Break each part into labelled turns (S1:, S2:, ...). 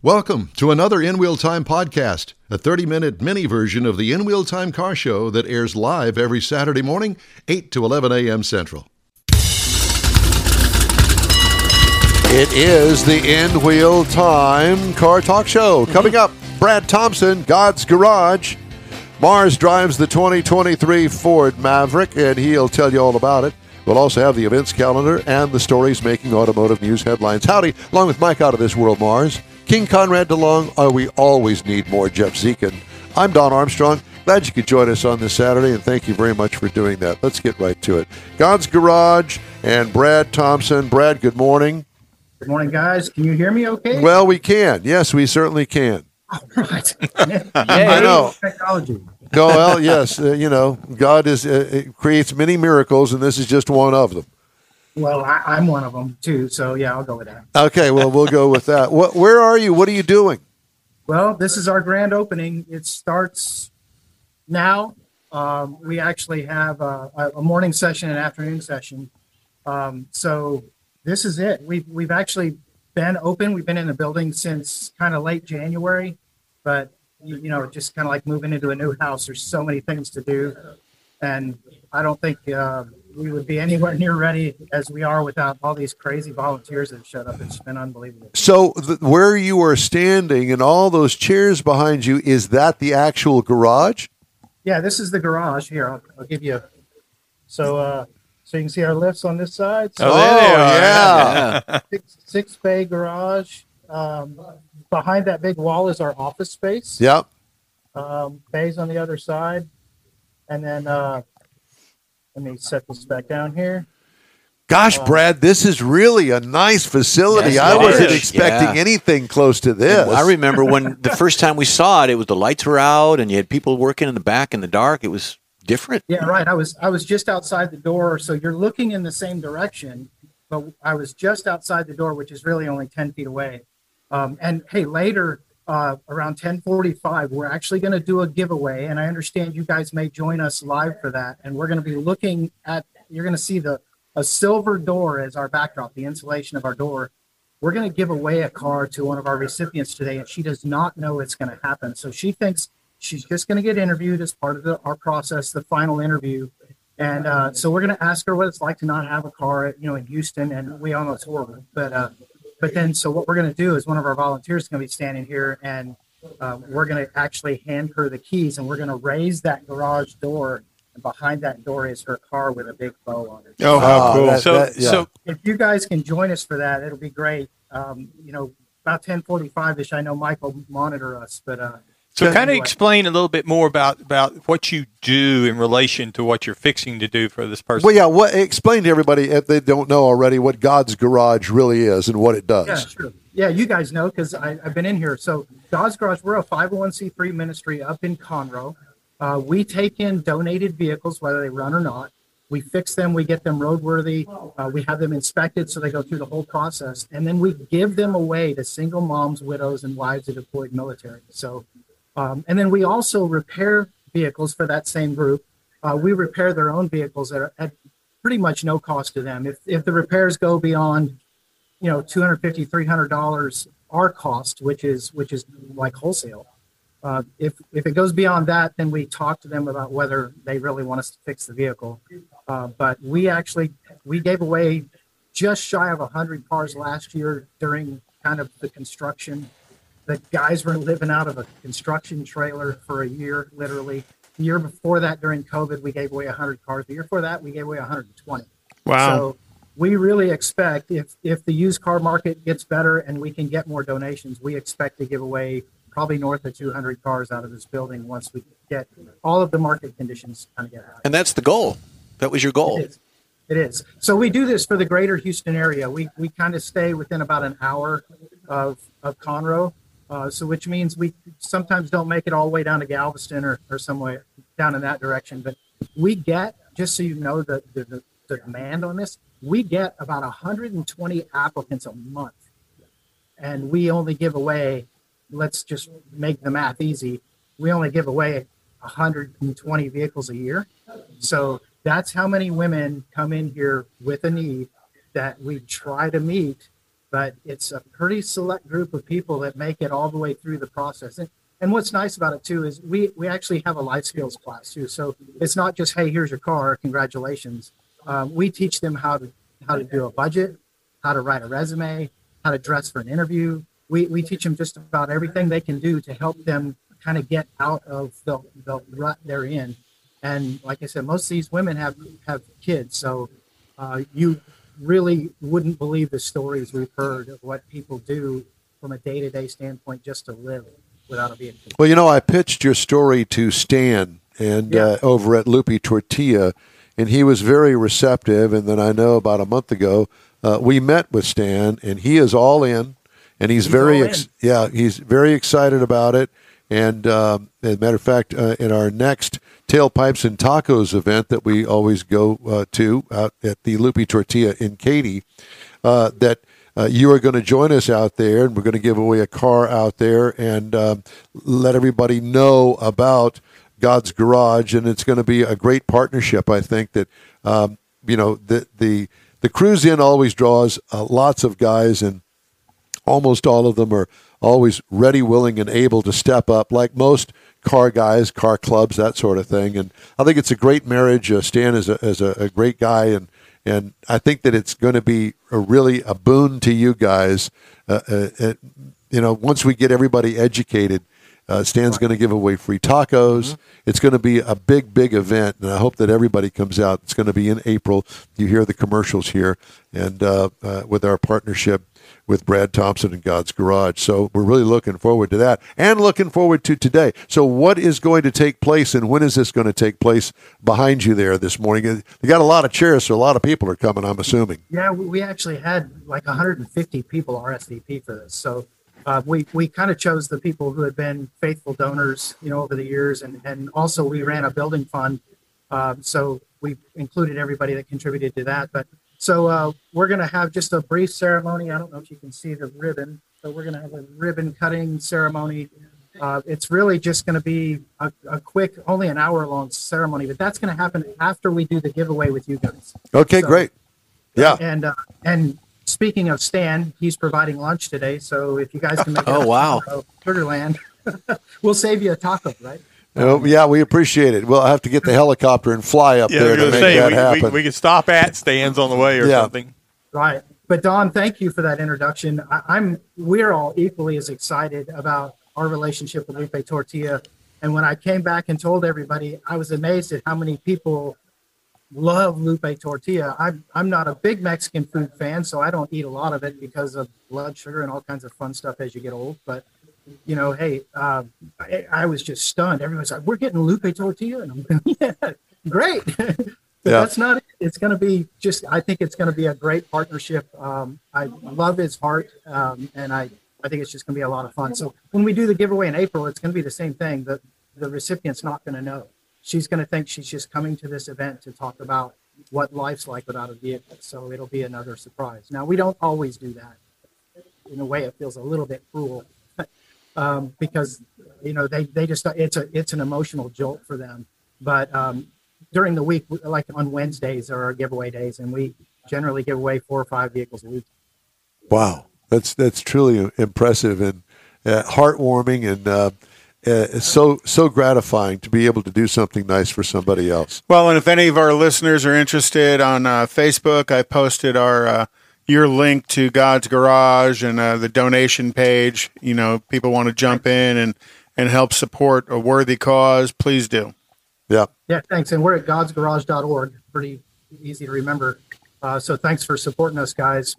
S1: Welcome to another In Wheel Time podcast, a 30-minute mini version of the In Wheel Time car show that airs live every Saturday morning, 8 to 11 a.m. Central.
S2: It is the In Wheel Time car talk show. Coming up, Brad Thompson, God's Garage. Mars drives the 2023 Ford Maverick, and he'll tell you all about it. We'll also have the events calendar and the stories making automotive news headlines. Howdy, along with Mike Out of This World, Mars. King Conrad DeLong, we always need more Jeff Zekin. I'm Don Armstrong. Glad you could join us on this Saturday, and thank you very much for doing that. Let's get right to it. God's Garage and Brad Thompson. Brad, good morning.
S3: Good morning, guys. Can you hear me okay?
S2: Well, we can. Yes, we certainly can.
S3: All right.
S2: I know.
S3: Technology.
S2: No, well, yes. God creates many miracles, and this is just one of them.
S3: Well, I'm one of them, too. So, yeah, I'll go with that.
S2: Okay, well, we'll go with that. Where are you? What are you doing?
S3: Well, this is our grand opening. It starts now. We actually have a morning session and afternoon session. So this is it. We've actually been open. We've been in the building since kind of late January. But, just kind of like moving into a new house. There's so many things to do. And I don't think we would be anywhere near ready as we are without all these crazy volunteers that have showed up. It's been unbelievable.
S2: So where you are standing and all those chairs behind you, is that the actual garage?
S3: Yeah, this is the garage. Here, I'll give you. So you can see our lifts on this side. So,
S2: there they are. Yeah.
S3: Six bay garage. Behind that big wall is our office space.
S2: Yep.
S3: Bays on the other side. And then let me set this back down here.
S2: Gosh, Brad, this is really a nice facility.
S4: Yes,
S2: I wasn't expecting anything close to this.
S4: I remember when the first time we saw it, it was the lights were out and you had people working in the back in the dark. It was different.
S3: Yeah, right. I was just outside the door, so you're looking in the same direction, but I was just outside the door, which is really only 10 feet away. And hey, later, around 10:45, we're actually going to do a giveaway, and I understand you guys may join us live for that. And we're going to be looking at, you're going to see a silver door as our backdrop, the insulation of our door. We're going to give away a car to one of our recipients today, and she does not know it's going to happen. So she thinks she's just going to get interviewed as part of our process, the final interview. And so we're going to ask her what it's like to not have a car, in Houston, and we all know it's horrible. But then, so what we're going to do is one of our volunteers is going to be standing here, and we're going to actually hand her the keys, and we're going to raise that garage door, and behind that door is her car with a big bow on it.
S5: Oh, how cool.
S3: So if you guys can join us for that, it'll be great. About 10:45-ish, I know Mike will monitor us, but
S5: So kind of explain a little bit more about what you do in relation to what you're fixing to do for this person.
S2: Well, yeah, explain to everybody, if they don't know already, what God's Garage really is and what it does.
S3: Yeah, sure. Yeah, you guys know because I've been in here. So God's Garage, we're a 501c3 ministry up in Conroe. We take in donated vehicles, whether they run or not. We fix them. We get them roadworthy. We have them inspected so they go through the whole process. And then we give them away to single moms, widows, and wives of deployed military. So and then we also repair vehicles for that same group. We repair their own vehicles at pretty much no cost to them. If the repairs go beyond, $250, $300, our cost, which is like wholesale. If it goes beyond that, then we talk to them about whether they really want us to fix the vehicle. But we gave away just shy of 100 cars last year during kind of the construction. The guys were living out of a construction trailer for a year, literally. The year before that, during COVID, we gave away 100 cars. The year before that, we gave away 120.
S5: Wow.
S3: So we really expect, if the used car market gets better and we can get more donations, we expect to give away probably north of 200 cars out of this building once we get all of the market conditions kind of get out.
S4: And that's the goal. That was your goal.
S3: It is. So we do this for the greater Houston area. We kind of stay within about an hour of Conroe. So which means we sometimes don't make it all the way down to Galveston or somewhere down in that direction. But we get, just so you know, the demand on this, we get about 120 applicants a month. And we only give away, let's just make the math easy, we only give away 120 vehicles a year. So that's how many women come in here with a need that we try to meet but it's a pretty select group of people that make it all the way through the process. And what's nice about it too is we actually have a life skills class too. So it's not just, hey, here's your car, congratulations. We teach them how to do a budget, how to write a resume, how to dress for an interview. We teach them just about everything they can do to help them kind of get out of the rut they're in. And like I said, most of these women have kids, so you really wouldn't believe the stories we've heard of what people do from a day-to-day standpoint just to live without a vehicle.
S2: Well, I pitched your story to Stan and over at Lupe Tortilla, and he was very receptive. And then I know about a month ago we met with Stan, and he is all in, and he's very excited about it. And as a matter of fact, in our next Tailpipes and Tacos event that we always go to out at the Lupe Tortilla in Katy, that you are going to join us out there, and we're going to give away a car out there and let everybody know about God's Garage. And it's going to be a great partnership. I think that the Cruise In always draws lots of guys, and almost all of them are always ready, willing, and able to step up, like most car guys, car clubs, that sort of thing. And I think it's a great marriage. Stan is a great guy, and I think that it's going to be really a boon to you guys. Once we get everybody educated, Stan's going to give away free tacos. Mm-hmm. It's going to be a big, big event, and I hope that everybody comes out. It's going to be in April. You hear the commercials here, and with our partnership with Brad Thompson and God's Garage. So we're really looking forward to that, and looking forward to today. So what is going to take place, and when is this going to take place behind you there this morning? You got a lot of chairs, so a lot of people are coming, I'm assuming.
S3: Yeah, we actually had like 150 people RSVP for this. So we kind of chose the people who had been faithful donors, over the years. And also we ran a building fund. So we included everybody that contributed to that. But so we're going to have just a brief ceremony. I don't know if you can see the ribbon. So we're going to have a ribbon cutting ceremony. It's really just going to be a quick, only an hour-long ceremony, but that's going to happen after we do the giveaway with you guys.
S2: Okay, great. Yeah.
S3: And speaking of Stan, he's providing lunch today. So if you guys can make Sugarland, we'll save you a taco, right?
S2: Yeah, we appreciate it. We'll have to get the helicopter and fly up there to make that happen.
S5: We could stop at Stan's on the way or something.
S3: Right. But Don, thank you for that introduction. We're all equally as excited about our relationship with Lupe Tortilla. And when I came back and told everybody, I was amazed at how many people love Lupe Tortilla. I'm not a big Mexican food fan, so I don't eat a lot of it because of blood sugar and all kinds of fun stuff as you get old. But hey, I was just stunned. Everyone's like, "We're getting Lupe Tortilla," and I'm going, "Yeah, great." But that's not it. It's going to be I think it's going to be a great partnership. I love his heart, and I think it's just going to be a lot of fun. So when we do the giveaway in April, it's going to be the same thing. The recipient's not going to know. She's going to think she's just coming to this event to talk about what life's like without a vehicle. So it'll be another surprise. Now, we don't always do that. In a way, it feels a little bit cruel because, they just, it's an emotional jolt for them. But during the week, like on Wednesdays are our giveaway days, and we generally give away 4 or 5 vehicles a week.
S2: Wow. That's truly impressive and heartwarming, and it's so gratifying to be able to do something nice for somebody else.
S6: Well, and if any of our listeners are interested, on Facebook, I posted your link to God's Garage and the donation page. People want to jump in and help support a worthy cause, please do.
S2: Yeah.
S3: Yeah, thanks. And we're at godsgarage.org. Pretty easy to remember. So thanks for supporting us, guys.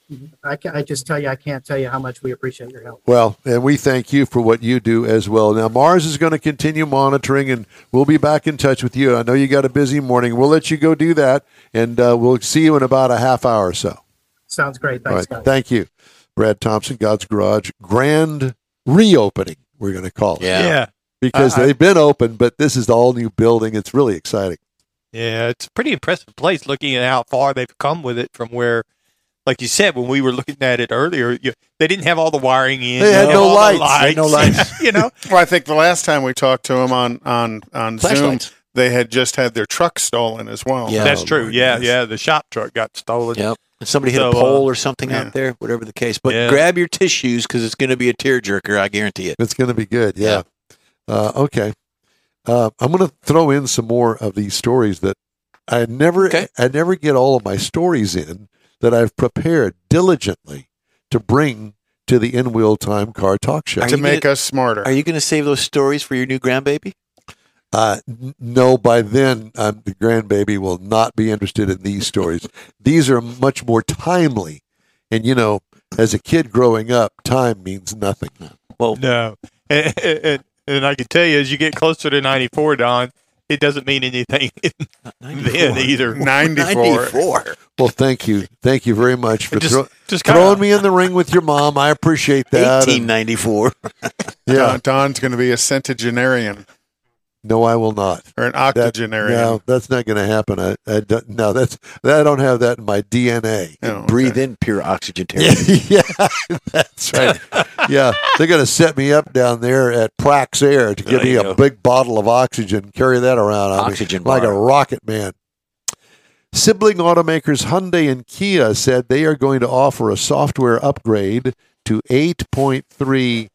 S3: I just tell you, I can't tell you how much we appreciate your help.
S2: Well, and we thank you for what you do as well. Now, Mars is going to continue monitoring, and we'll be back in touch with you. I know you got a busy morning. We'll let you go do that, and we'll see you in about a half hour or so.
S3: Sounds great. Thanks, guys.
S2: Thank you. Brad Thompson, God's Garage, grand reopening, we're going to call it.
S5: Yeah.
S2: Because they've been open, but this is the all new building. It's really exciting.
S5: Yeah, it's a pretty impressive place looking at how far they've come with it from where, like you said, when we were looking at it earlier, they didn't have all the wiring in.
S2: They had no lights.
S5: They had no lights.
S6: Well, I think the last time we talked to them on Zoom, they had just had their truck stolen as well.
S5: Yeah, that's true. Yeah, the shop truck got stolen.
S4: Yep. Somebody hit
S5: So,
S4: a pole or something
S6: yeah.
S4: out there, whatever the case. But
S5: Yeah.
S4: grab your tissues because it's going to be a tearjerker. I guarantee it.
S2: It's going to be good. Yeah. Okay. I'm going to throw in some more of these stories that I never get all of my stories in that I've prepared diligently to bring to the In Wheel Time Car Talk Show.
S6: To make us smarter.
S4: Are you going to save those stories for your new grandbaby?
S2: No, by then the grandbaby will not be interested in these stories. These are much more timely. And, as a kid growing up, time means nothing.
S4: Well,
S5: No. And I can tell you, as you get closer to 94, Don, it doesn't mean anything then either.
S6: 94.
S2: Well, thank you. Thank you very much for
S5: Just
S2: throwing me in the ring with your mom. I appreciate that.
S4: 1894.
S2: Yeah.
S6: Don's going to be a centenarian
S2: No, I will not.
S6: or an
S2: No,
S6: octogenarian.
S2: that's not going to happen. I don't have that in my DNA.
S6: Oh, okay.
S4: Breathe in pure oxygen.
S2: Yeah, that's right. Yeah, they're going to set me up down there at Prax Air to give
S4: There
S2: me
S4: you
S2: a
S4: go.
S2: big bottle of oxygen, carry that around on
S4: Oxygen
S2: me like a
S4: bar.
S2: rocket man. Sibling automakers Hyundai and Kia said they are going to offer a software upgrade to 8.3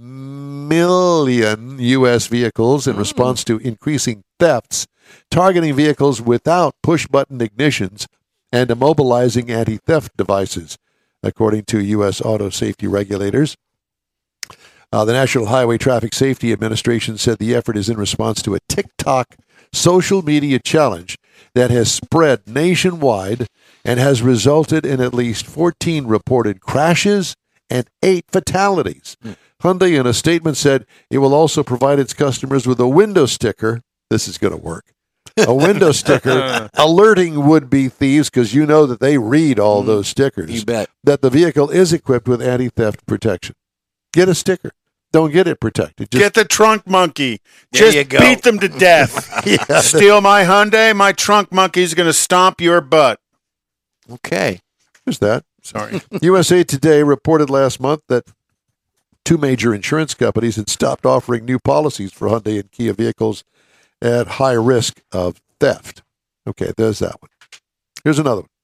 S2: million U.S. vehicles in response to increasing thefts, targeting vehicles without push-button ignitions and immobilizing anti-theft devices, according to U.S. auto safety regulators. The National Highway Traffic Safety Administration said the effort is in response to a TikTok social media challenge that has spread nationwide and has resulted in at least 14 reported crashes and 8 fatalities. Hyundai, in a statement, said it will also provide its customers with a window sticker. This is going to work. A window sticker alerting would-be thieves, because you know that they read all those stickers,
S4: You bet.
S2: that the vehicle is equipped with anti-theft protection. Get a sticker. Don't get it protected. Just
S6: Get the trunk monkey.
S4: There
S6: Just
S4: you go.
S6: beat them to death.
S2: Yeah.
S6: Steal my Hyundai, my trunk monkey's going to stomp your butt.
S4: Okay.
S2: There's that.
S6: Sorry.
S2: USA Today reported last month that 2 major insurance companies had stopped offering new policies for Hyundai and Kia vehicles at high risk of theft. Okay, there's that one. Here's another one.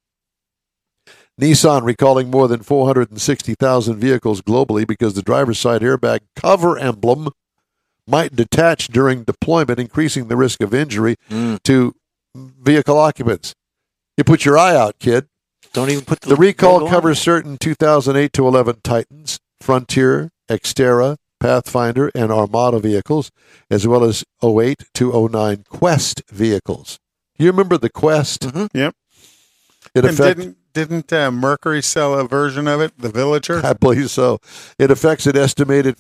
S2: Nissan recalling more than 460,000 vehicles globally because the driver's side airbag cover emblem might detach during deployment, increasing the risk of injury to vehicle occupants. You put your eye out, kid.
S4: Don't even put
S2: The recall
S4: logo on
S2: covers
S4: there.
S2: certain 2008 to 11 Titans, Frontier, Xterra, Pathfinder, and Armada vehicles, as well as 08 to 09 Quest vehicles. You remember the Quest?
S6: Yep.
S2: It
S6: And
S2: affects,
S6: didn't Mercury sell a version of it, the Villager?
S2: I believe so. It affects an estimated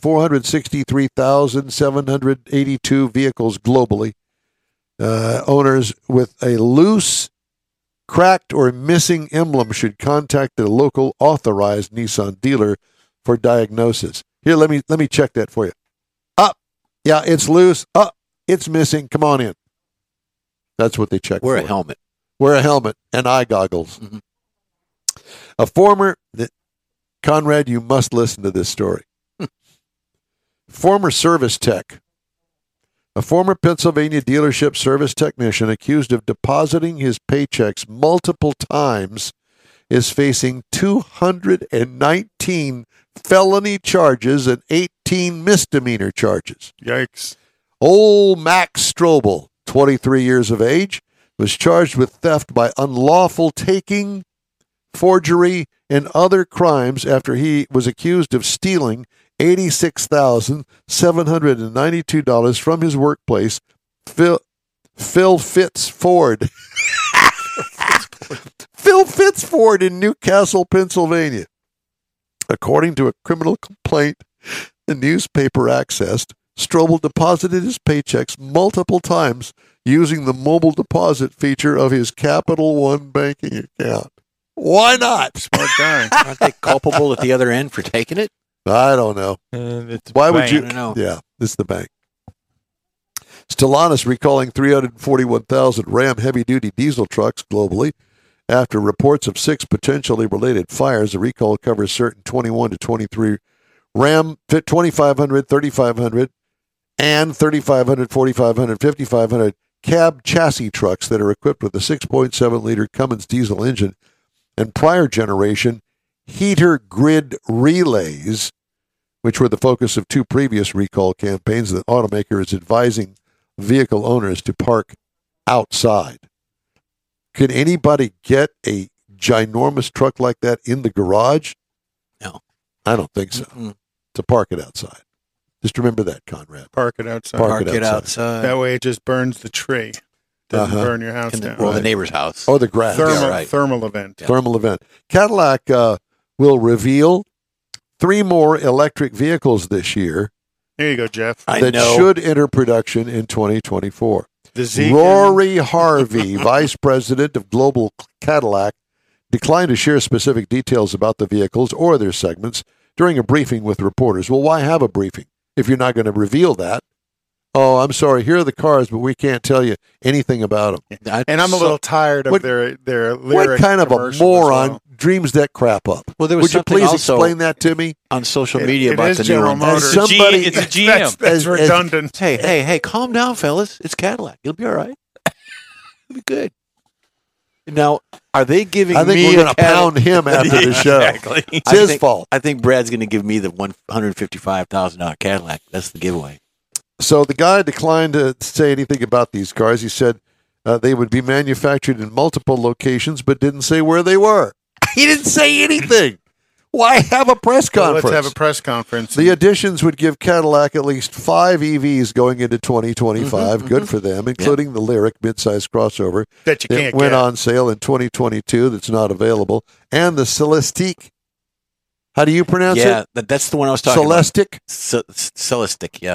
S2: 463,782 vehicles globally. Owners with a loose, cracked, or missing emblem should contact their local authorized Nissan dealer for diagnosis. Here, let me check that for you. Yeah, it's loose. It's missing. Come on in. That's what they check
S4: Wear
S2: for.
S4: a helmet.
S2: Wear a helmet and eye goggles. A former, Conrad, you must listen to this story. Former service tech. A former Pennsylvania dealership service technician accused of depositing his paychecks multiple times is facing 219 felony charges and 18 misdemeanor charges.
S6: Yikes.
S2: Old Max Strobel, 23 years of age, was charged with theft by unlawful taking, forgery, and other crimes after he was accused of stealing $86,792 from his workplace, Phil Fitz Ford. Phil Fitz Ford in Newcastle, Pennsylvania. According to a criminal complaint the newspaper accessed, Strobel deposited his paychecks multiple times using the mobile deposit feature of his Capital One banking account. Why not?
S6: Smart guy.
S4: Aren't they culpable at the other end for taking it?
S2: I don't know.
S5: It's
S2: Why would
S5: bang.
S2: you?
S4: I don't know.
S2: Yeah, this is the bank. Stellantis recalling 341,000 Ram heavy-duty diesel trucks globally after reports of 6 potentially related fires. The recall covers certain 21 to 23 Ram 2500, 3500, and 3500, 4500, 5500 cab chassis trucks that are equipped with a 6.7-liter Cummins diesel engine and prior generation heater grid relays, which were the focus of two previous recall campaigns. The automaker is advising vehicle owners to park outside. Can anybody get a ginormous truck like that in the garage?
S4: No.
S2: I don't think so. To park it outside. Just remember that, Conrad.
S6: Park it outside.
S2: Park
S4: It outside.
S6: That way it just burns the tree. Doesn't burn your house down.
S4: Or the neighbor's house.
S2: Or the grass.
S6: Thermal event.
S2: Thermal event. Cadillac will reveal 3 more electric vehicles this year
S6: There you go, Jeff.
S2: that should enter production in 2024.
S6: The Zeke
S2: Rory Harvey, Vice President of Global Cadillac, declined to share specific details about the vehicles or their segments during a briefing with reporters. Well, why have a briefing if you're not going to reveal that? Oh, I'm sorry. Here are the cars, but we can't tell you anything about them.
S6: And I'm a little tired of their lyric.
S2: What kind of a
S6: commercial
S2: moron
S6: as well.
S2: dreams that crap up?
S4: Well, there was
S2: Would you
S4: something
S2: please
S4: also
S2: explain that to me?
S4: on social media
S6: It
S4: about
S6: is
S4: the new
S6: General
S4: one.
S6: Motors.
S2: Somebody-
S5: it's a GM.
S6: That's redundant.
S4: Hey, calm down, fellas. It's Cadillac. You'll be all right. You'll be good. Now, are they giving
S2: I think
S4: me
S2: we're going to
S4: a Cadillac-
S2: pound him after the show.
S5: Exactly.
S2: It's
S4: I
S2: his
S4: think-
S2: fault.
S4: I think Brad's going to give me the $155,000 Cadillac. That's the giveaway.
S2: So the guy declined to say anything about these cars. He said they would be manufactured in multiple locations, but didn't say where they were. He didn't say anything. Why have a press
S6: Well,
S2: conference?
S6: let's have a press conference.
S2: The additions would give Cadillac at least 5 EVs going into 2025. Good for them, including the Lyriq midsize crossover
S6: that you can't
S2: went
S6: get.
S2: on sale in 2022 that's not available, and the Celestiq. How do you pronounce
S4: Yeah,
S2: it?
S4: that's the one I was talking
S2: Celestiq?
S4: about. Celestic, yeah.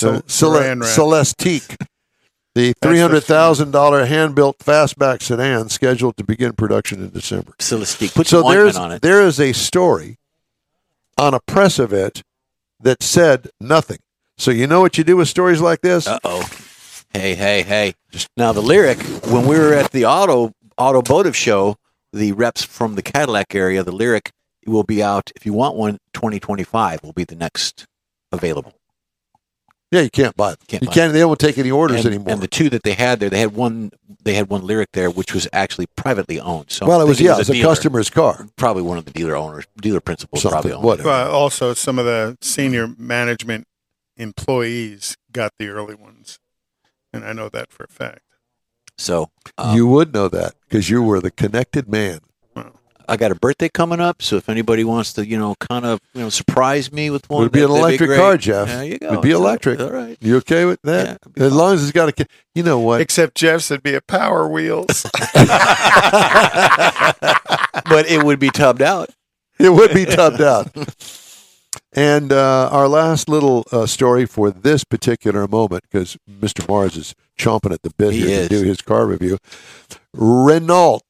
S2: Celestiq. The $300,000 hand-built fastback sedan scheduled to begin production in December.
S4: Celestique. Put
S2: So
S4: some ointment on it.
S2: there is a story on a press event that said nothing. So you know what you do with stories like this?
S4: Uh-oh. Hey. Now, the Lyriq, when we were at the Automotive show, the reps from the Cadillac area, the Lyriq will be out, if you want one, 2025 will be the next available.
S2: Yeah, you can't buy them.
S4: Can't buy
S2: They don't take any orders anymore.
S4: And the two that they had there, they had one Lyriq there, which was actually privately owned. So
S2: well, it was
S4: a
S2: a
S4: dealer.
S2: customer's car.
S4: Probably one of the dealer principals
S2: Something,
S4: probably owned.
S2: whatever.
S6: Also, some of the senior management employees got the early ones, and I know that for a fact.
S4: So
S2: You would know that because you were the connected man.
S4: I got a birthday coming up, so if anybody wants to, surprise me with one,
S2: Would be an
S4: that'd
S2: electric
S4: great.
S2: car, Jeff.
S4: There you go.
S2: Would be
S4: It's
S2: electric.
S4: All right.
S2: You okay with that?
S4: Yeah, it'd be
S2: As
S4: fine.
S2: long as it's got a, you know what?
S6: Except Jeff's would be a Power Wheels.
S4: But it would be tubbed out.
S2: It would be tubbed out. And our last little story for this particular moment, because Mr. Mars is chomping at the bit
S4: He
S2: here
S4: is.
S2: to do his car review. Renault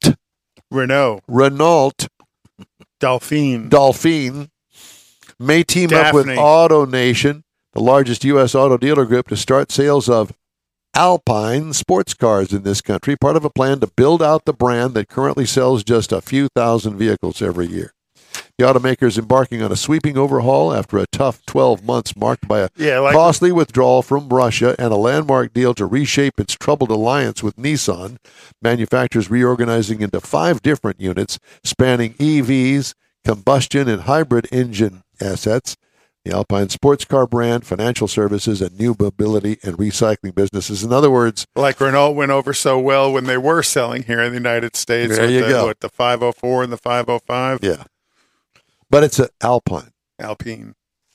S6: Dolphine
S2: may team up with
S6: Daphne.
S2: AutoNation, the largest U.S. auto dealer group, to start sales of Alpine sports cars in this country, part of a plan to build out the brand that currently sells just a few thousand vehicles every year. The automaker is embarking on a sweeping overhaul after a tough 12 months marked by a costly withdrawal from Russia and a landmark deal to reshape its troubled alliance with Nissan. Manufacturers reorganizing into 5 different units spanning EVs, combustion, and hybrid engine assets. The Alpine sports car brand, financial services, and new mobility and recycling businesses. In other words,
S6: like Renault went over so well when they were selling here in the United States.
S2: There you go.
S6: With the 504 and the 505.
S2: yeah. But it's an Alpine.
S6: Alpine.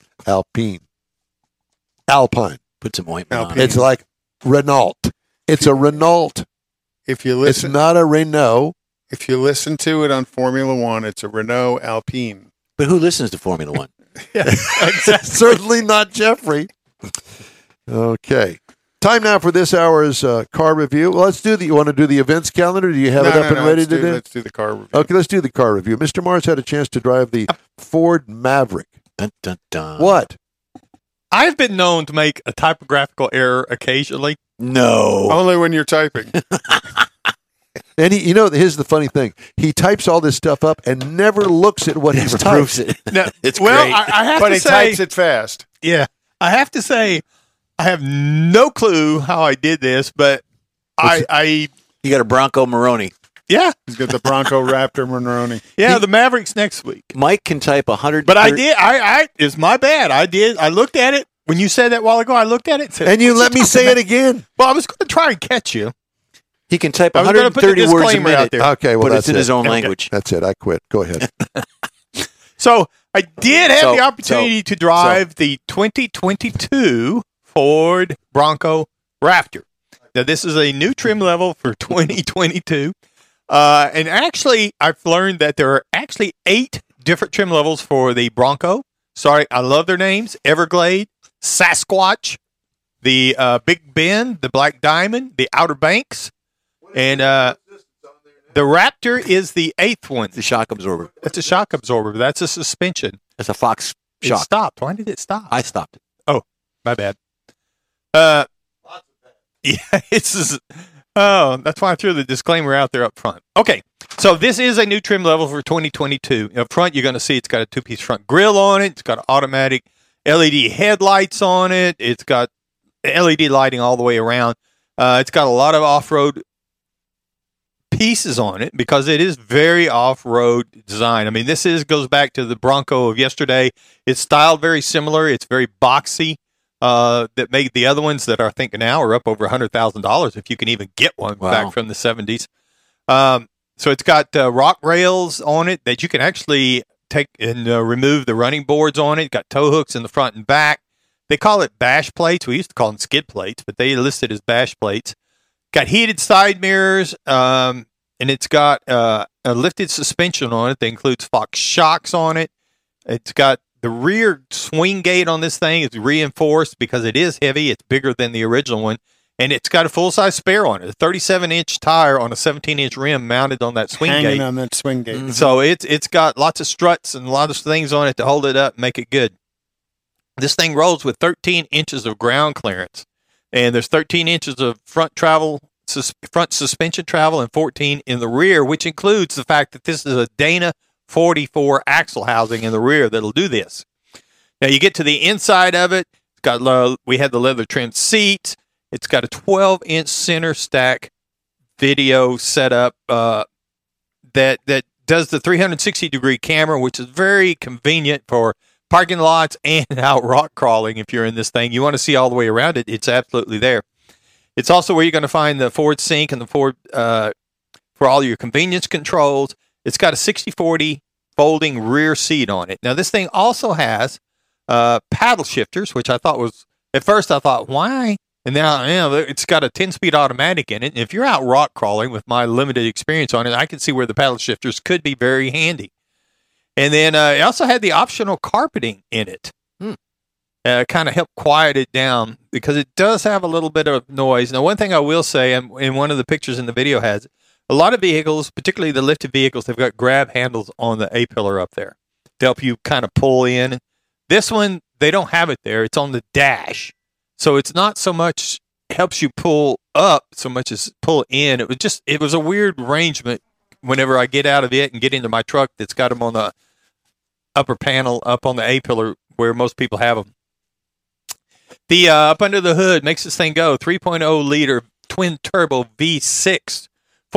S4: Put some ointment on
S6: Alpine.
S4: it.
S2: It's like Renault. It's a Renault.
S6: If you
S2: It's
S6: listen,
S2: not a Renault.
S6: if you listen to it on Formula One, it's a Renault Alpine.
S4: But who listens to Formula One?
S2: Certainly not Jeffrey. Okay. Time now for this hour's car review. Well, you want to do the events calendar? Do you have it up and ready to do?
S6: Let's do the car review.
S2: Okay, let's do the car review. Mr. Mars had a chance to drive the Ford Maverick.
S4: Dun, dun, dun.
S2: What?
S5: I've been known to make a typographical error occasionally.
S4: No.
S6: Only when you're typing.
S2: And here's the funny thing. He types all this stuff up and never looks at what he's
S4: Never
S2: typed.
S4: proves it.
S5: No,
S4: It's
S5: well,
S4: great.
S5: I have
S6: But
S5: to
S6: he
S5: say,
S6: types it fast.
S5: yeah, I have to say, I have no clue how I did this, but I
S4: You got a Bronco Moroni.
S5: Yeah.
S6: He's got the Bronco Raptor Monroney.
S5: Yeah, the Mavericks next week.
S4: Mike can type 100.
S5: But I did. It's my bad. I did. I looked at it. When you said that a while ago, I looked at it and said,
S2: And you let me say it again.
S5: Well, I was going to try and catch you.
S4: He can type
S5: I was gonna put the
S4: 130 words a
S5: disclaimer out
S4: minute,
S5: there.
S2: Okay, well,
S4: but
S2: that's
S4: it's in
S2: it.
S4: his own
S5: Okay.
S4: language.
S2: That's it. I quit. Go ahead.
S5: So I did have
S4: So-
S5: the opportunity to drive the 2022 Ford Bronco Raptor. Now, this is a new trim level for 2022. And actually, I've learned that there are actually 8 different trim levels for the Bronco. Sorry, I love their names. Everglade, Sasquatch, the Big Bend, the Black Diamond, the Outer Banks, and the Raptor is the 8th one.
S4: The shock absorber.
S5: That's a shock absorber. That's a suspension.
S4: That's a Fox
S5: It
S4: shock.
S5: stopped. Why did it stop?
S4: I stopped it.
S5: Oh, my bad. Yeah, that's why I threw the disclaimer out there up front. Okay, so this is a new trim level for 2022. Up front, you're going to see it's got a 2-piece front grille on it. It's got automatic LED headlights on it. It's got LED lighting all the way around. It's got a lot of off-road pieces on it because it is very off-road design. I mean, goes back to the Bronco of yesterday. It's styled very similar. It's very boxy. That make the other ones that I think now are up over $100,000 if you can even get one back from the 70s. So it's got rock rails on it that you can actually take and remove the running boards on it. It's got tow hooks in the front and back. They call it bash plates. We used to call them skid plates, but they list it as bash plates. Got heated side mirrors, and it's got a lifted suspension on it that includes Fox shocks on it. It's got the rear swing gate on this thing is reinforced because it is heavy. It's bigger than the original one. And it's got a full-size spare on it, a 37-inch tire on a 17-inch rim mounted on that swing
S6: Hanging
S5: gate.
S6: on that swing gate.
S5: So it's got lots of struts and a lot of things on it to hold it up and make it good. This thing rolls with 13 inches of ground clearance. And there's 13 inches of front suspension travel and 14 in the rear, which includes the fact that this is a Dana 44 axle housing in the rear that'll do this. Now you get to the inside of it. It's got we had the leather trimmed seats. It's got a 12-inch center stack video setup that does the 360-degree camera, which is very convenient for parking lots and out rock crawling. If you're in this thing, you want to see all the way around it. It's absolutely there. It's also where you're going to find the Ford Sync and the Ford for all your convenience controls. It's got a 60/40 folding rear seat on it. Now, this thing also has paddle shifters, which I thought was, at first I thought, why? And now it's got a 10-speed automatic in it. And if you're out rock crawling with my limited experience on it, I can see where the paddle shifters could be very handy. And then it also had the optional carpeting in it. Kind of help quiet it down because it does have a little bit of noise. Now, one thing I will say, and one of the pictures in the video has, a lot of vehicles, particularly the lifted vehicles, they've got grab handles on the A-pillar up there to help you kind of pull in. This one, they don't have it there. It's on the dash. So it's not so much helps you pull up so much as pull in. It was a weird arrangement whenever I get out of it and get into my truck that's got them on the upper panel up on the A-pillar where most people have them. The up under the hood makes this thing go 3.0 liter twin turbo V6,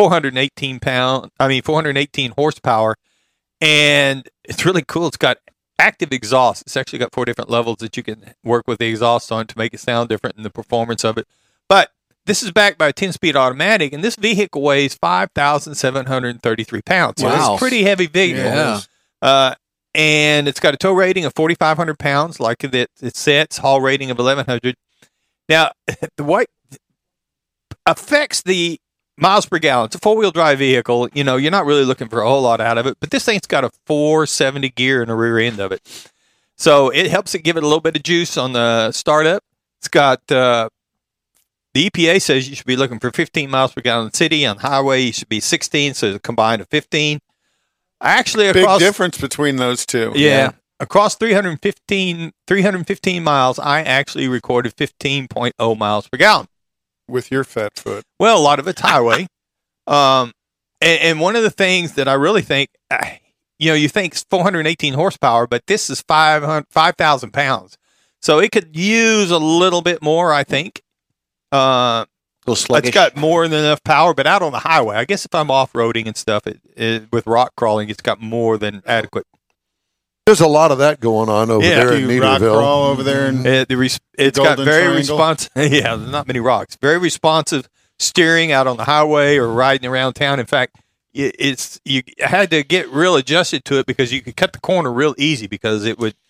S5: 418 horsepower, and it's really cool. It's got active exhaust. It's actually got 4 different levels that you can work with the exhaust on to make it sound different in the performance of it. But this is backed by a 10-speed automatic, and this vehicle weighs 5,733 pounds. So
S4: Wow.
S5: it's a pretty heavy vehicle.
S4: Yeah.
S5: And it's got a tow rating of 4,500 pounds, like it sets, haul rating of 1,100. Now, what affects the miles per gallon? It's a 4-wheel drive vehicle. You know, you're not really looking for a whole lot out of it, but this thing's got a 470 gear in the rear end of it. So it helps it give it a little bit of juice on the startup. It's got, the EPA says you should be looking for 15 miles per gallon in the city. On highway, you should be 16, so a combined of 15. Actually,
S6: Big
S5: across
S6: difference between those two.
S5: yeah. Across 315 miles, I actually recorded 15.0 miles per gallon.
S6: With your fat foot.
S5: Well, a lot of it's highway. And one of the things that I really think, you think it's 418 horsepower, but this is 5,000 pounds. So it could use a little bit more, I think.
S2: Well,
S4: sluggish.
S5: It's got more than enough power, but out on the highway, I guess if I'm off-roading and stuff, with rock crawling, it's got more than adequate.
S2: There's a lot of that going on over there in
S6: You rock
S2: Neederville.
S6: crawl over there, and
S5: It's got
S6: Golden
S5: very
S6: Triangle.
S5: responsive. Yeah, there's not many rocks. Very responsive steering out on the highway or riding around town. In fact, you had to get real adjusted to it because you could cut the corner real easy because it would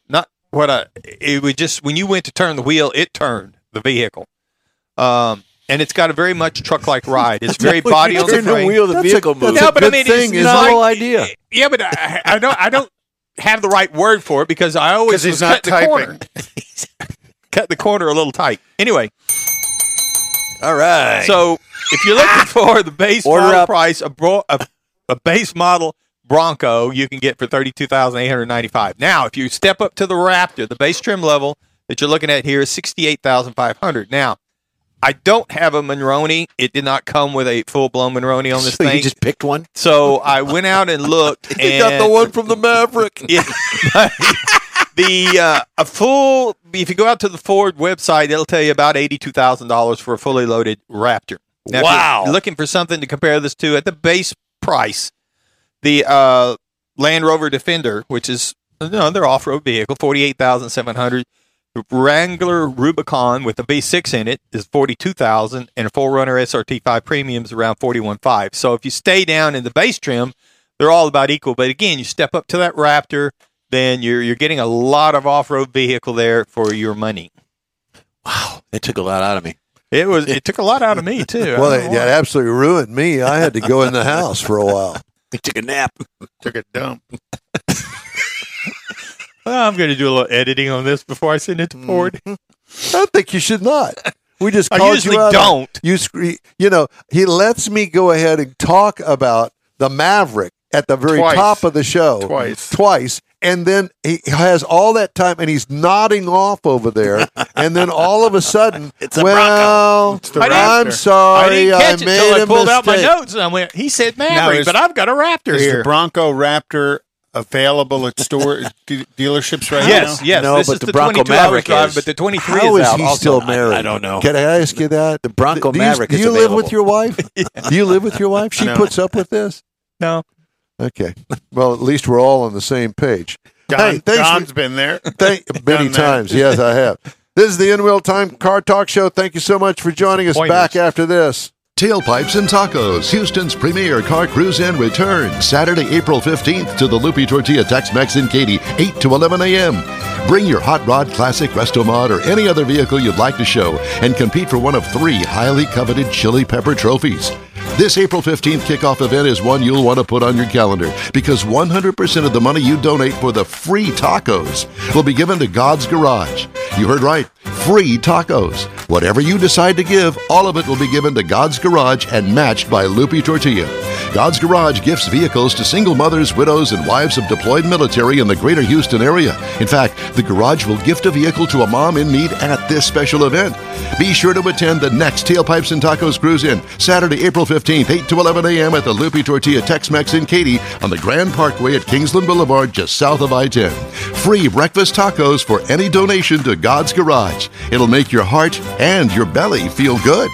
S5: just when you went to turn the wheel, it turned the vehicle. And it's got a very much truck-like ride. It's very body on the
S4: Turn the
S5: frame.
S4: wheel, the
S2: That's a-
S4: vehicle
S2: that's
S4: moves.
S2: a
S5: No, but I
S2: good
S5: mean,
S2: thing,
S5: it's
S2: isn't
S5: not
S2: it?
S4: The whole idea.
S5: Yeah, but I don't have the right word for it because I always
S6: 'Cause he's
S5: was
S6: not
S5: cutting the corner. Cut the corner a little tight. Anyway,
S4: All right.
S5: so if you're looking for the base
S4: Order
S5: model
S4: up.
S5: price, a base model Bronco you can get for $32,895. Now, if you step up to the Raptor, the base trim level that you're looking at here is $68,500. Now, I don't have a Monroney. It did not come with a full-blown Monroney on this
S4: so
S5: thing.
S4: you just picked one?
S5: So I went out and looked. And
S2: You got the one from the Maverick.
S5: Yeah, a full. If you go out to the Ford website, it'll tell you about $82,000 for a fully loaded Raptor. Now, if
S4: Wow.
S5: you're looking for something to compare this to at the base price, the Land Rover Defender, which is their off-road vehicle, $48,700. Wrangler Rubicon with a V6 in it is $42,000, and a 4Runner SRT5 Premium is around $41,500. So if you stay down in the base trim, they're all about equal. But again, you step up to that Raptor, then you're getting a lot of off-road vehicle there for your money.
S4: Wow. It took a lot out of me.
S5: It took a lot out of me too.
S2: Well,
S5: I don't
S2: it
S5: know why.
S2: absolutely ruined me. I had to go in the house for a while.
S4: He took a nap.
S6: took a dump.
S5: Well, I'm going to do a little editing on this before I send it to Ford.
S2: I think you should not. We just
S5: I
S2: called
S5: usually
S2: you out.
S5: don't.
S2: He lets me go ahead and talk about the Maverick at the very
S6: Twice.
S2: top of the show.
S6: Twice.
S2: And then he has all that time and he's nodding off over there. And then all of a sudden,
S4: It's a
S2: well,
S6: It's the
S2: I'm
S6: Raptor.
S2: sorry,
S5: I didn't catch it
S2: made
S5: until I
S2: a
S5: pulled out my
S2: mistake.
S5: notes and I went, he said Maverick,
S6: is-
S5: but I've got a Raptor
S6: Is
S5: here.
S6: the Bronco Raptor available at dealerships right
S5: Yes,
S6: now?
S5: yes.
S4: No,
S5: this
S4: but
S5: is
S4: the
S5: the
S4: Bronco
S5: 22 I was
S4: Maverick
S5: driving,
S4: is.
S5: but the 23
S2: How
S5: is
S2: is
S5: out
S2: he
S5: also.
S2: still married?
S4: I don't know.
S2: Can I ask you that?
S4: The Bronco
S2: Do you-
S4: Maverick
S2: Do
S4: is
S2: you live
S4: available.
S2: with your wife? Do you live with your wife? She
S6: No.
S2: puts up with this?
S5: No.
S2: Okay. Well, at least we're all on the same page. Hey, thanks for-
S6: Don's been there.
S2: many
S6: Done that.
S2: times. Yes, I have. This is the In-Wheel Time Car Talk Show. Thank you so much for joining us.
S5: Pointers.
S2: Back after this.
S1: Tailpipes and Tacos, Houston's premier car cruise in returns Saturday, April 15th to the Lupi Tortilla Tex-Mex in Katy, 8 to 11 a.m. Bring your Hot Rod Classic, Restomod, or any other vehicle you'd like to show and compete for one of 3 highly coveted Chili Pepper trophies. This April 15th kickoff event is one you'll want to put on your calendar because 100% of the money you donate for the free tacos will be given to God's Garage. You heard right. Free tacos. Whatever you decide to give, all of it will be given to God's Garage and matched by Lupi Tortilla. God's Garage gifts vehicles to single mothers, widows, and wives of deployed military in the greater Houston area. In fact, the garage will gift a vehicle to a mom in need at this special event. Be sure to attend the next Tailpipes and Tacos Cruise In, Saturday, April 15th, 8 to 11 a.m. at the Lupi Tortilla Tex-Mex in Katy on the Grand Parkway at Kingsland Boulevard, just south of I-10. Free breakfast tacos for any donation to God's Garage. It'll make your heart and your belly feel good.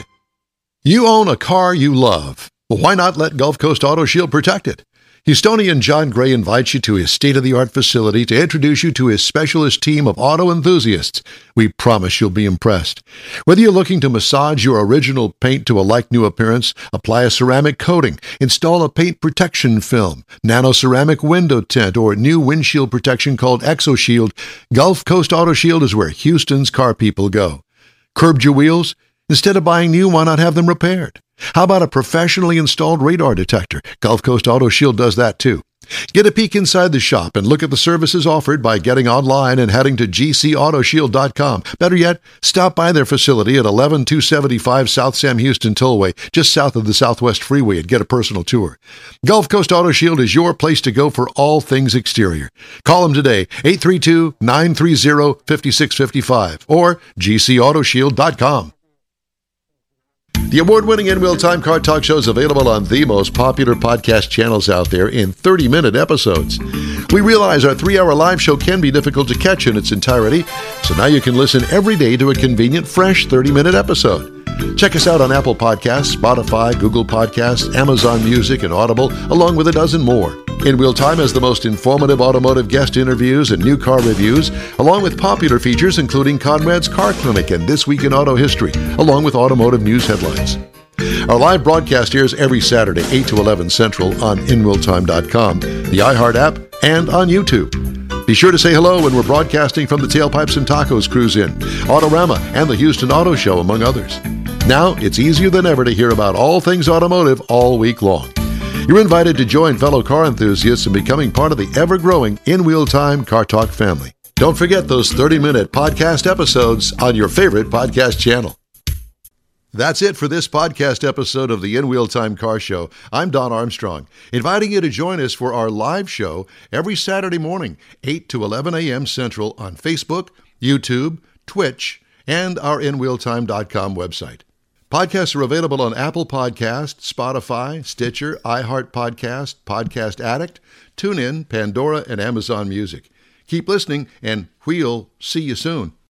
S1: You own a car you love. Well, why not let Gulf Coast Auto Shield protect it? Houstonian John Gray invites you to his state-of-the-art facility to introduce you to his specialist team of auto enthusiasts. We promise you'll be impressed. Whether you're looking to massage your original paint to a like-new appearance, apply a ceramic coating, install a paint protection film, nano-ceramic window tint, or new windshield protection called ExoShield, Gulf Coast Auto Shield is where Houston's car people go. Curbed your wheels? Instead of buying new, why not have them repaired? How about a professionally installed radar detector? Gulf Coast Auto Shield does that too. Get a peek inside the shop and look at the services offered by getting online and heading to gcautoshield.com. Better yet, stop by their facility at 11275 South Sam Houston Tollway, just south of the Southwest Freeway, and get a personal tour. Gulf Coast Auto Shield is your place to go for all things exterior. Call them today, 832-930-5655 or gcautoshield.com. The award-winning In-Wheel Time Car Talk Show is available on the most popular podcast channels out there in 30-minute episodes. We realize our 3-hour live show can be difficult to catch in its entirety, so now you can listen every day to a convenient, fresh 30-minute episode. Check us out on Apple Podcasts, Spotify, Google Podcasts, Amazon Music, and Audible, along with a dozen more. In Wheel Time has the most informative automotive guest interviews and new car reviews, along with popular features including Conrad's Car Clinic and This Week in Auto History, along with automotive news headlines. Our live broadcast airs every Saturday, 8 to 11 Central on InWheelTime.com, the iHeart app, and on YouTube. Be sure to say hello when we're broadcasting from the Tailpipes and Tacos Cruise In, Autorama, and the Houston Auto Show, among others. Now, it's easier than ever to hear about all things automotive all week long. You're invited to join fellow car enthusiasts in becoming part of the ever-growing In Wheel Time Car Talk family. Don't forget those 30-minute podcast episodes on your favorite podcast channel. That's it for this podcast episode of the In Wheel Time Car Show. I'm Don Armstrong, inviting you to join us for our live show every Saturday morning, 8 to 11 a.m. Central on Facebook, YouTube, Twitch, and our InWheelTime.com website. Podcasts are available on Apple Podcasts, Spotify, Stitcher, iHeart Podcast, Podcast Addict, TuneIn, Pandora, and Amazon Music. Keep listening, and we'll see you soon.